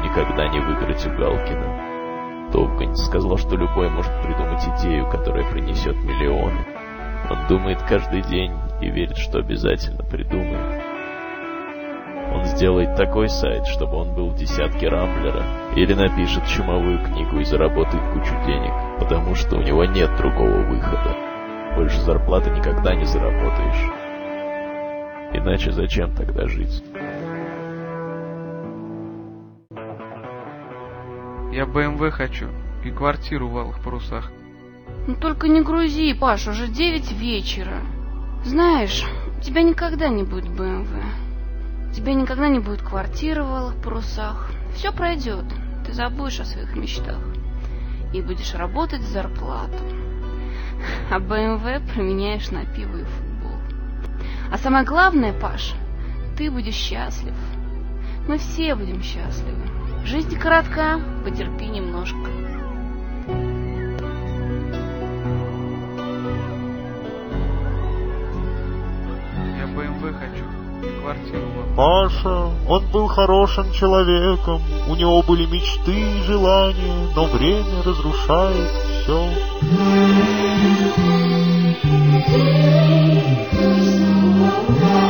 никогда не выиграть у Галкина. Топканец сказал, что любой может придумать идею, которая принесет миллионы. Он думает каждый день и верит, что обязательно придумает. Он сделает такой сайт, чтобы он был в десятке Рамблера, или напишет чумовую книгу и заработает кучу денег, потому что у него нет другого выхода. Больше зарплаты никогда не заработаешь. Иначе зачем тогда жить? Я БМВ хочу и квартиру в Алых Парусах. Ну только не грузи, Паш, уже 9 вечера. Знаешь, у тебя никогда не будет БМВ. У тебя никогда не будет квартиры в Алых Парусах. Все пройдет. Ты забудешь о своих мечтах. И будешь работать за зарплату. А БМВ променяешь на пиво и футбол. А самое главное, Паш, ты будешь счастлив. Мы все будем счастливы. Жизнь коротка, потерпи немножко. Я БМВ хочу и квартиру в Алых. Паша, он был хорошим человеком, у него были мечты и желания, но время разрушает все.